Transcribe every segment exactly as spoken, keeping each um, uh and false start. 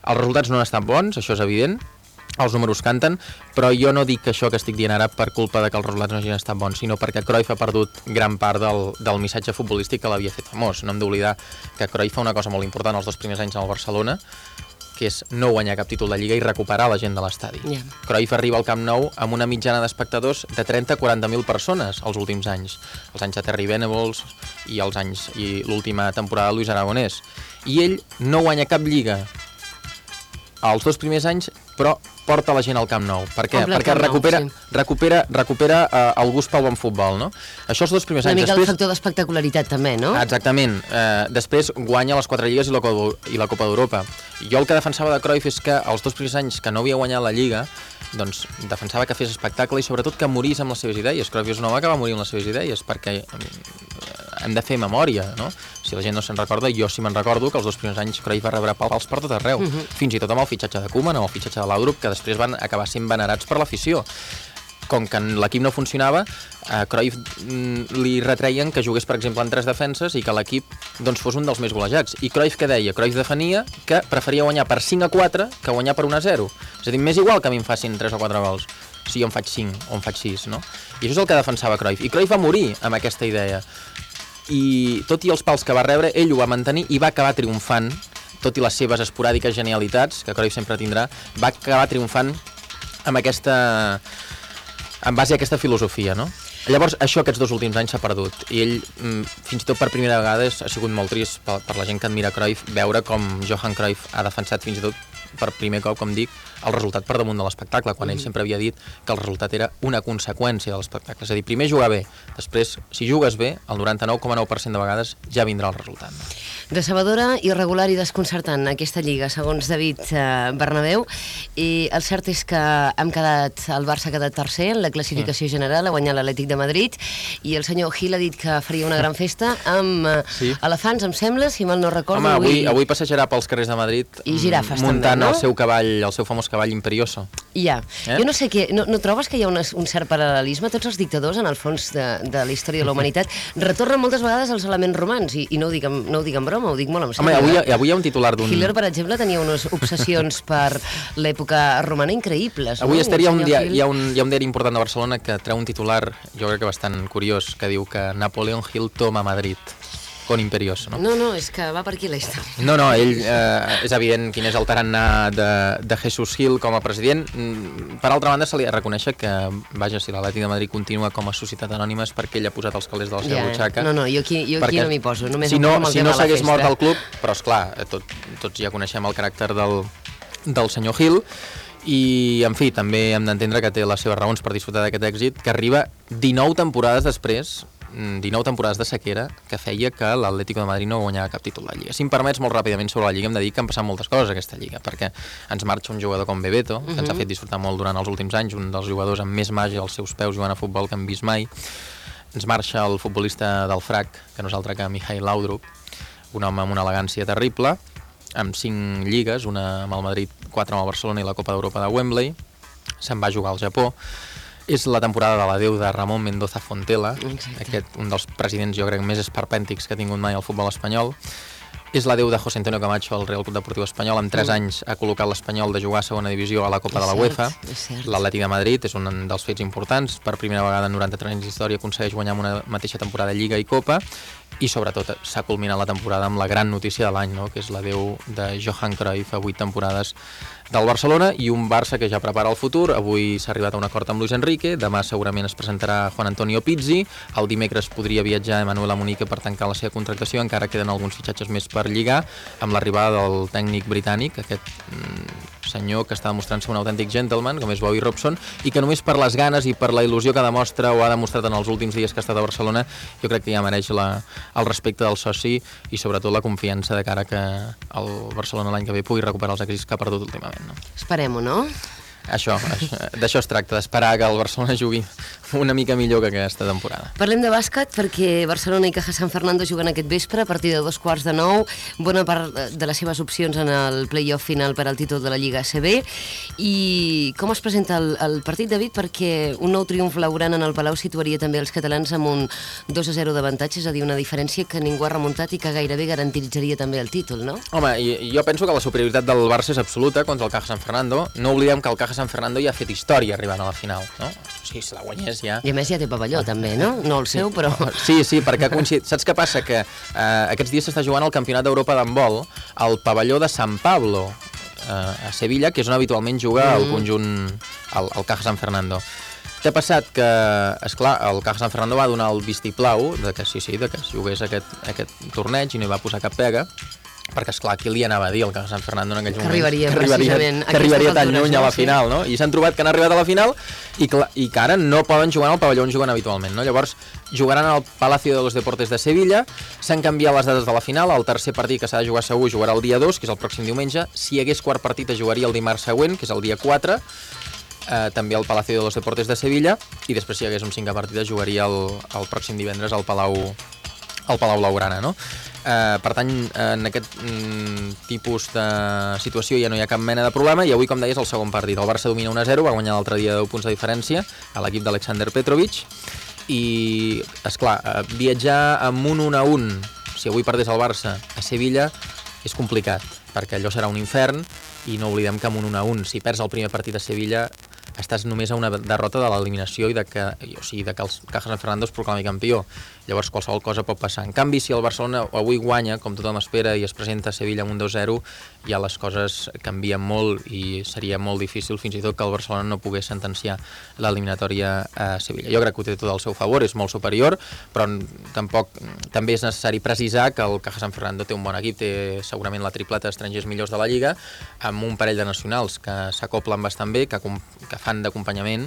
Els resultats no han estat bons, això és evident, els números canten, però jo no dic que això que estic dient ara per culpa de que els resultats no hagin estat bons, sinó perquè Cruyff ha perdut gran part del, del missatge futbolístic que l'havia fet famós. No hem d'oblidar que Cruyff fa una cosa molt important els dos primers anys al Barcelona, que és no guanyar cap títol de Lliga i recuperar la gent de l'estadi. Yeah. Cruyff arriba al Camp Nou amb una mitjana d'espectadors de trenta a quaranta mil persones els últims anys, els anys de Terry Venables i els anys i l'última temporada de Luis Aragonès. I ell no guanya cap Lliga els dos primers anys, però porta la gent al Camp Nou. Per què? Perquè recupera, nou, sí. recupera, recupera uh, el gust pel bon futbol, no? Això els dos primers Una anys. Una mica després... el factor d'espectacularitat també, no? Exactament. Uh, després guanya les quatre lligues i la, i la Copa d'Europa. Jo el que defensava de Cruyff és que els dos primers anys que no havia guanyat la Lliga, doncs defensava que fes espectacle i sobretot que morís amb les seves idees. Cruyff és un home que va morir amb les seves idees, perquè hem de fer memòria, no? Si la gent no se'n recorda, jo sí me'n recordo que els dos primers anys Cruyff va rebre pals per tot arreu, uh -huh. fins i tot amb el fitxatge de Koeman, amb el fitxatge de Laudrup, que després van acabar sent venerats per l'afició. Com que l'equip no funcionava, a Cruyff li retreien que jugués, per exemple, en tres defenses i que l'equip doncs, fos un dels més golejats. I Cruyff què deia? Cruyff defenia que preferia guanyar per cinc a quatre que guanyar per un a zero. És a dir, m'és igual que a mi em facin tres o quatre gols, si jo en faig cinc o en faig sis, no? I això és el que defensava Cruyff. I Cruyff va morir amb aquesta idea. I tot i els pals que va rebre, ell ho va mantenir i va acabar triomfant, tot i les seves esporàdiques genialitats, que Cruyff sempre tindrà, va acabar triomfant amb aquesta... en base a aquesta filosofia, no? Llavors, això aquests dos últims anys s'ha perdut. I ell, fins i tot per primera vegada, ha sigut molt trist per, per la gent que admira Cruyff, veure com Johan Cruyff ha defensat fins i tot per primer cop, com dic, el resultat per damunt de l'espectacle, quan ell sempre havia dit que el resultat era una conseqüència de l'espectacle. És a dir, primer jugar bé, després, si jugues bé, el noranta-nou coma nou per cent de vegades ja vindrà el resultat. No? Decebedora, irregular i desconcertant aquesta Lliga, segons David eh, Bernabéu, i el cert és que hem quedat, el Barça ha quedat tercer en la classificació sí. general, ha guanyat l'Atlètic de Madrid, i el senyor Gil ha dit que faria una gran festa amb eh, sí. elefants, em sembla, si mal no recordo. Home, avui, avui passejarà pels carrers de Madrid i girafes, muntant també, no? el seu cavall, el seu famós cavall Imperioso. Ja. Eh? Jo no sé què, no, no trobes que hi ha un, un cert paral·lelisme? Tots els dictadors, en el fons de, de la història de la humanitat, retornen moltes vegades als elements romans, i, i no, ho dic amb, no ho dic en broma, ho dic molt en sèrio. Home, avui, avui hi ha un titular d'un... Hitler, per exemple, tenia unes obsessions per l'època romana increïbles. Avui no? estaria un dia, hi, ha un, hi ha un diari important de Barcelona que treu un titular, jo crec que bastant curiós, que diu que Napoleón Hill toma Madrid. Con Imperioso, no? No, no, és que va per aquí la història. No, no, ell eh, és evident quin és el tarannà de, de Jesús Gil com a president. Per altra banda, se li ha de reconèixer que, vaja, si l'Atlètic de Madrid continua com a societat anònima és perquè ell ha posat els calés de la seva ja, butxaca. No, no, jo aquí, jo aquí no m'hi poso, només si no, em si no s'hagués mort al club, però esclar, tot, tots ja coneixem el caràcter del, del senyor Gil, i, en fi, també hem d'entendre que té les seves raons per disfrutar d'aquest èxit, que arriba dinou temporades després, dinou temporades de sequera, que feia que l'Atlético de Madrid no guanyava cap títol de Lliga. Si em permets, molt ràpidament sobre la Lliga, hem de dir que han passat moltes coses a aquesta Lliga, perquè ens marxa un jugador com Bebeto, que uh -huh. ens ha fet disfrutar molt durant els últims anys, un dels jugadors amb més màgia als seus peus jugant a futbol que hem vist mai. Ens marxa el futbolista del F R A C, que no és altre que Mihail Laudrup, un home amb una elegància terrible, amb cinc lligues, una amb el Madrid, quatre amb el Barcelona i la Copa d'Europa de Wembley. Se'n va jugar al Japó. És la temporada de l'adeu de Ramon Mendoza Fontela, aquest, un dels presidents, jo crec, més esperpèntics que ha tingut mai el futbol espanyol. És l'adeu de José Antonio Camacho al Real Club Deportiu Espanyol. En tres mm. anys ha col·locat l'Espanyol de jugar a segona divisió a la Copa és de la UEFA. L'Atlètic de Madrid és un dels fets importants. Per primera vegada en noranta-tres anys d'història aconsegueix guanyar una mateixa temporada Lliga i Copa. I sobretot s'ha culminat la temporada amb la gran notícia de l'any, no? Que és l'adeu de Johan Cruyff a vuit temporades del Barcelona, i un Barça que ja prepara el futur. Avui s'ha arribat a un acord amb Luis Enrique, demà segurament es presentarà Juan Antonio Pizzi, el dimecres podria viatjar Emanuel Amunique per tancar la seva contractació, encara queden alguns fitxatges més per lligar, amb l'arribada del tècnic britànic, aquest mm, senyor que està demostrant ser un autèntic gentleman, com és Bobby Robson, i que només per les ganes i per la il·lusió que demostra o ha demostrat en els últims dies que ha estat a Barcelona, jo crec que ja mereix la, el respecte del soci i sobretot la confiança de cara que el Barcelona l'any que ve pugui recuperar els èxits que ha perdut últimament. No? Esperem-ho, no? Això, això d'això es tracta, d'esperar que el Barcelona jugui una mica millor que aquesta temporada. Parlem de bàsquet perquè Barcelona i Caja San Fernando juguen aquest vespre a partir de dos quarts de nou, bona part de les seves opcions en el play-off final per al títol de la Lliga A C B. I com es presenta el, el partit, David? Perquè un nou triomf laurant en el Palau situaria també els catalans amb un dos a zero d'avantatge, és a dir, una diferència que ningú ha remuntat i que gairebé garantitzaria també el títol, no? Home, jo penso que la superioritat del Barça és absoluta contra el Caja San Fernando. No oblidem que el Caja San Fernando ja ha fet història arribant a la final, no? O sigui, si la guanyés ja... I a més ja té pavelló, també, no? No el seu, però... Sí, sí, perquè ha coincidit... Saps què passa? Que eh, aquests dies s'està jugant el Campionat d'Europa d'handbol al pavelló de San Pablo, eh, a Sevilla, que és on habitualment juga mm. el conjunt, el, el Caja San Fernando. Què ha passat? Que, esclar, el Caja San Fernando va donar el vistiplau de que sí, sí, de que es jugués aquest, aquest torneig i no hi va posar cap pega, perquè, esclar, qui li anava a dir al Caja San Fernando en aquells que moments? Arribaria, que arribaria, que arribaria tan lluny a la final, no? I s'han trobat que han arribat a la final i, i que ara no poden jugar al pavelló on juguen habitualment, no? Llavors, jugaran al Palacio de los Deportes de Sevilla, s'han canviat les dates de la final, el tercer partit que s'ha de jugar segur jugarà el dia dos, que és el pròxim diumenge, si hi hagués quart partit es jugaria el dimarts següent, que és el dia quatre, eh, també al Palacio de los Deportes de Sevilla, i després si hi hagués un cinquè partit es jugaria el, el pròxim divendres al Palau, al Palau Blaugrana, no? Eh, per tant, en aquest mm, tipus de situació ja no hi ha cap mena de problema i avui, com deies, el segon partit. El Barça domina un a zero, va guanyar l'altre dia deu punts de diferència a l'equip d'Alexander Petrovic i, esclar, eh, viatjar amb un un a un, si avui perdés el Barça a Sevilla, és complicat, perquè allò serà un infern i no oblidem que amb un un a un, si perds el primer partit a Sevilla, estàs només a una derrota de l'eliminació i de que, o sigui, de que el Caja San Fernando es proclami campió. Llavors qualsevol cosa pot passar. En canvi, si el Barcelona avui guanya, com tothom espera, i es presenta a Sevilla amb un dos zero, ja les coses canvien molt i seria molt difícil fins i tot que el Barcelona no pogués sentenciar l'eliminatòria a Sevilla. Jo crec que ho té tot al seu favor, és molt superior, però tampoc també és necessari precisar que el Caja San Fernando té un bon equip, té segurament la tripleta d'estrangers millors de la Lliga, amb un parell de nacionals que s'acoplen bastant bé, que, que fan d'acompanyament,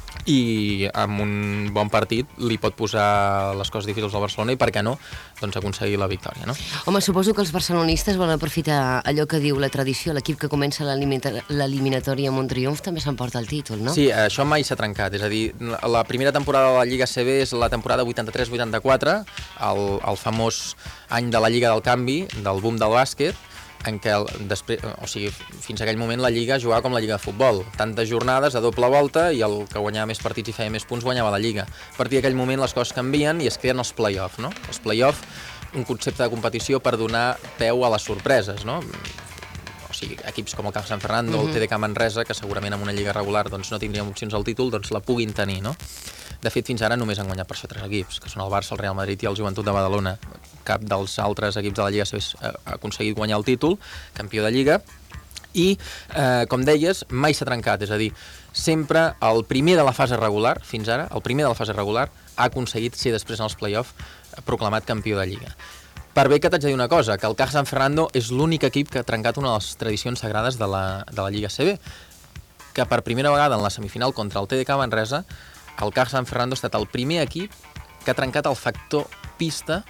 i amb un bon partit li pot posar les coses difícils al Barcelona i per què no, doncs aconseguir la victòria, no? Home, suposo que els barcelonistes volen aprofitar allò que diu la tradició, l'equip que comença l'eliminatòria amb un triomf també s'emporta el títol, no? Sí, això mai s'ha trencat, és a dir, la primera temporada de la Lliga A C B és la temporada vuitanta-tres vuitanta-quatre, el, el famós any de la Lliga del Canvi, del boom del bàsquet, en què, després, o sigui, fins a aquell moment la Lliga jugava com la Lliga de futbol, tantes jornades a doble volta i el que guanyava més partits i feia més punts guanyava la Lliga. A partir d'aquell moment les coses canvien i es creen els play-off, no? Els play-off, un concepte de competició per donar peu a les sorpreses, no? O sigui, equips com el Caja San Fernando, uh-huh. el T D K Manresa, que segurament amb una lliga regular doncs, no tindrien opcions al títol, doncs la puguin tenir, no? De fet, fins ara només han guanyat per això tres equips, que són el Barça, el Real Madrid i el Joventut de Badalona. Cap dels altres equips de la Lliga ha aconseguit guanyar el títol, campió de Lliga, i, eh, com deies, mai s'ha trencat, és a dir, sempre el primer de la fase regular, fins ara, el primer de la fase regular, ha aconseguit ser després en els play-off proclamat campió de Lliga. Per bé que t'haig de dir una cosa, que el Caja San Fernando és l'únic equip que ha trencat una de les tradicions sagrades de la, de la Lliga A C B, que per primera vegada en la semifinal contra el T D K Manresa, el Caja San Fernando ha estat el primer equip que ha trencat el factor pista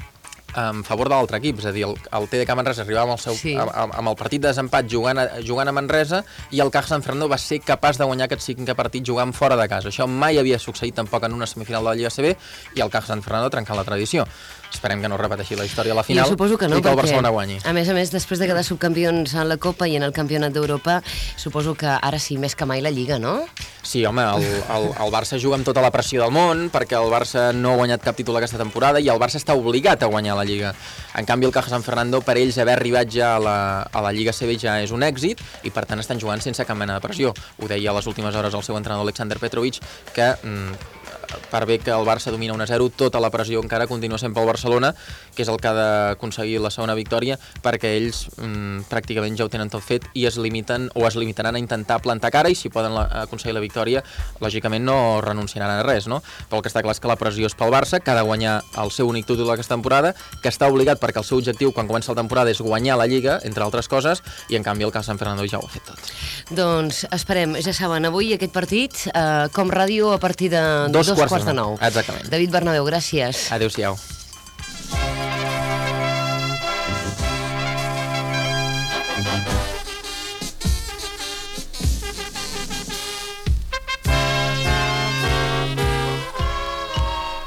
en favor de l'altre equip, és a dir, el, el T D K Manresa arribava amb el, seu, sí. amb, amb el partit de desempat jugant a, jugant a Manresa i el Caja San Fernando va ser capaç de guanyar aquest cinquè partit jugant fora de casa. Això mai havia succeït tampoc en una semifinal de la Lliga A C B i el Caja San Fernando trencant la tradició. Esperem que no repeteixi la història a la final no, i que el perquè, Barcelona guanyi. A més a més, després de quedar subcampions en la Copa i en el Campionat d'Europa, suposo que ara sí, més que mai la Lliga, no? Sí, home, el, el, el Barça juga amb tota la pressió del món perquè el Barça no ha guanyat cap títol aquesta temporada i el Barça està obligat a guanyar la Lliga. En canvi, el Caja San Fernando, per ells, haver arribat ja a la, a la Lliga A C B ja és un èxit i, per tant, estan jugant sense cap mena de pressió. Ho deia a les últimes hores el seu entrenador Alexander Petrovic, que mm, per bé que el Barça domina un a zero, tota la pressió encara continua sent pel Barcelona, que és el que ha d'aconseguir la segona victòria, perquè ells mm, pràcticament ja ho tenen tot fet i es limiten o es limitaran a intentar plantar cara i si poden la, aconseguir la victòria, lògicament no renunciaran a res, no? Però el que està clar és que la pressió és pel Barça, que ha de guanyar el seu únic títol aquesta temporada, que està obligat perquè el seu objectiu quan comença la temporada és guanyar la Lliga, entre altres coses, i en canvi el Caja San Fernando ja ho ha fet tot. Doncs esperem, ja saben, avui aquest partit, eh, com ràdio a partir de dos, dos quarts de nou. Exactament. David Bernabéu, gràcies. Adéu-siau.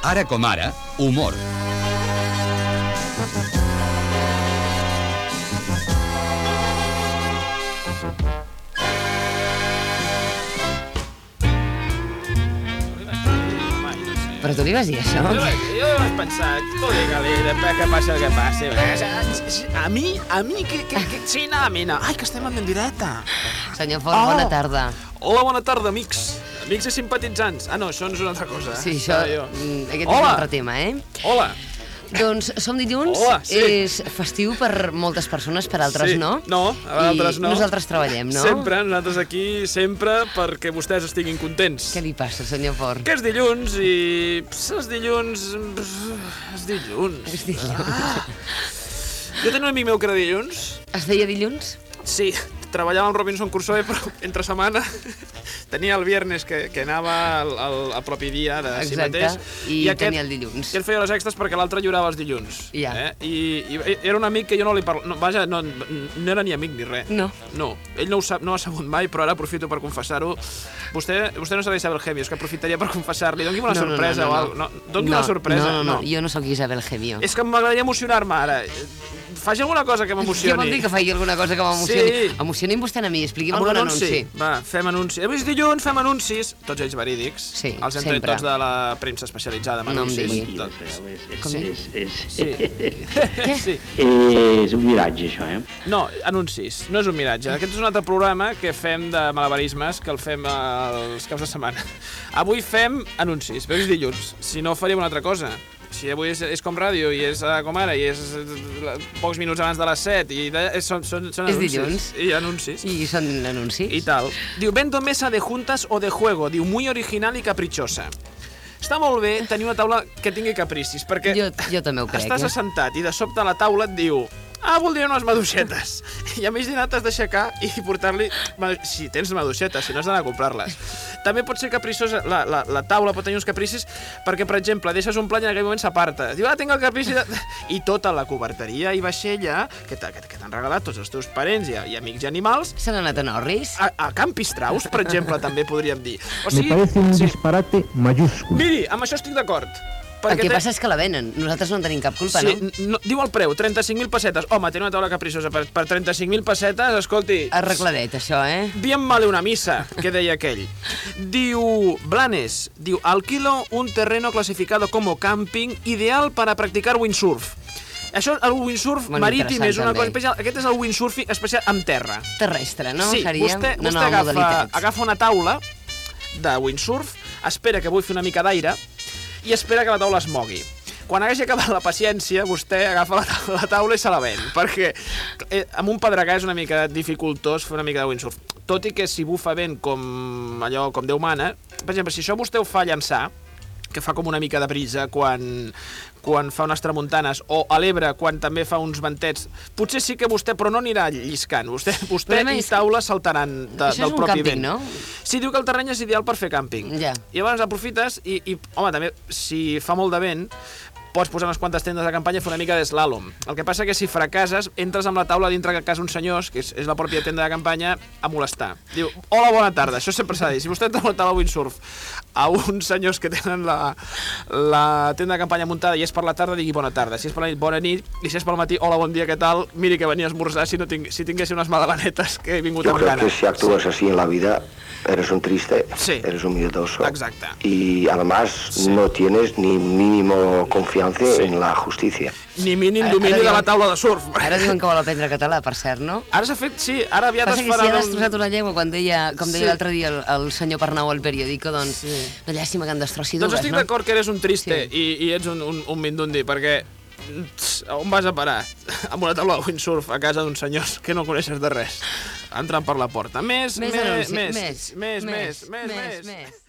Ara com ara, humor. Però tu li vas dir això? Jo, jo vaig pensar, tu digue-li, després que passi el que passi. A mi, a mi, que, que, que, sí, no, a mi no. Ai, que estem en directe. Senyor Fort, bona tarda. Hola, bona tarda, amics. Amics i simpatitzants. Ah, no, això no és una altra cosa. Sí, això, aquest és un altre tema, eh? Hola. Doncs som dilluns, Hola, sí. És festiu per moltes persones, per altres sí. no. No, a altres no. I nosaltres treballem, no? Sempre, nosaltres aquí, sempre, perquè vostès estiguin contents. Què li passa, senyor Fort? Que és dilluns i... Pss, els dilluns... Pss, és dilluns. És dilluns. Ah. Jo tenia un amic meu que era dilluns. Es deia dilluns? Sí, treballava amb Robinson Crusoe, però entre setmana tenia el viernes que, que anava al, al, al propi dia de si mateix. I, i aquest, tenia el dilluns. I ell feia les extres perquè l'altre lliurava els dilluns. Ja. Eh? I, I era un amic que jo no li parlava... No, vaja, no, no era ni amic ni res. No. No. Ell no ho, sap, no ho ha sabut mai, però ara aprofito per confessar-ho. Vostè, vostè no s'ha d'Isabel Gemio, és que aprofitaria per confessar-li. Doni'm una no, sorpresa no, no, no, no. o alguna cosa. No, Doni'm no, una sorpresa. No, no, no, no, jo no sóc Isabel Gemio. És que m'agradaria emocionar-me ara. Faci alguna cosa que m'emocioni. Què vol dir que faci alguna cosa que m'emocioni? Sí. Emocioni'm vostè a mi, expliqui'm algun anunci. anunci. Va, fem anunci. Avui és dilluns, fem anuncis, tots ells verídics. Sí, els hem tret tots de la premsa especialitzada amb no anuncis. Em digui. Com és, és, sí. Què? Sí. És un miratge, això, eh? No, anuncis, no és un miratge. Aquest és un altre programa que fem de malabarismes, que el fem els caps de setmana. Avui fem anuncis, però és dilluns. Si no, faríem una altra cosa. Si avui és, és com ràdio i és uh, com ara i és uh, pocs minuts abans de les set i de, és, són, són, són anuncis. És dilluns. I anuncis. I són anuncis. I tal. Diu, vendo mesa de juntas o de juego. Diu, muy original i caprichosa. Està molt bé tenir una taula que tingui capricis, perquè jo, jo també ho crec, estàs eh? assentat i de sobte a la taula et diu ah, voldria unes maduixetes. I a mig dinar t'has d'aixecar i portar-li... Si tens maduixetes, si no has d'anar a comprar-les. També pot ser caprichosa, la, la, la taula pot tenir uns capricis perquè, per exemple, deixes un plat i en aquell moment s'aparta. Diu, ah, tinc el caprici de... I tota la coberteria i vaixella que t'han regalat tots els teus parents i, i amics i animals... Se n'ha anat a Norris? A, a Camp Pistraus, per exemple, també podríem dir. O sigui, Me parece un sí. disparate mayúscul. Miri, amb això estic d'acord. El que passa és que la venen. Nosaltres no en tenim cap culpa, sí, no? no? Diu el preu, trenta-cinc mil pessetes. Home, té una taula caprichosa per, per trenta-cinc mil pessetes, escolti... Arregladet, això, eh? Bien vale una missa, que deia aquell. Diu Blanes, diu, alquilo un terreno clasificado como camping ideal para practicar windsurf. Això, el windsurf Molt marítim és una també. cosa especial. Aquest és el windsurf especial amb terra. Terrestre, no? Sí, Seria vostè, una vostè nova agafa, modalitat. agafa una taula de windsurf, espera que vull fer una mica d'aire i espera que la taula es mogui. Quan hagi acabat la paciència, vostè agafa la taula, la taula i se la ven, perquè eh, amb un pedregar és una mica dificultós fer una mica de windsurf. Tot i que si bufa vent com allò com Déu mana, per exemple, si això vostè ho fa llançar, que fa com una mica de brisa quan, quan fa unes tramuntanes, o a l'Ebre quan també fa uns ventets, potser sí que vostè, però no anirà lliscant. Vostè, vostè i taula saltaran de, del propi càmping, vent. No? Sí, diu que el terreny és ideal per fer càmping. Ja. I llavors aprofites i, i, home, també, si fa molt de vent, pots posar unes quantes tendes de campanya i fer una mica d'eslàlom. El que passa que si fracasses, entres amb la taula dintre de casa uns senyors, que és, és la pròpia tenda de campanya, a molestar. Diu, hola, bona tarda, això sempre s'ha de dir. Si vostè entra amb la taula windsurf a uns senyors que tenen la, la tenda de campanya muntada i és per la tarda, digui bona tarda. Si és per la nit, bona nit. I si és pel matí, hola, bon dia, què tal? Miri que venia a esmorzar si, no tinc, si tingués unes magdalenetes que he vingut Yo amb creo gana. que si actúas sí. así en la vida, eres un triste, sí. eres un miedoso. Exacto. Y además sí. no tienes ni mínimo confianza sí. en la justicia. Ni mínim domini de la taula de surf. Ara diuen que vol aprendre català, per cert, no? Ara s'ha fet, sí, ara aviat Passa es que farà... si ha destrossat una llengua, quan deia, com deia sí. l'altre dia el, el senyor Pernau al periòdico, doncs sí. una llàstima que en destrossi dues, doncs estic no? d'acord que eres un triste sí. i, i ets un, un, un mindundi, perquè on vas a parar? Amb una taula de windsurf a casa d'uns senyors que no coneixes de res, entrant per la porta. Més, més, més, anunci, més, més, més, més, més, més, més, més, més. més.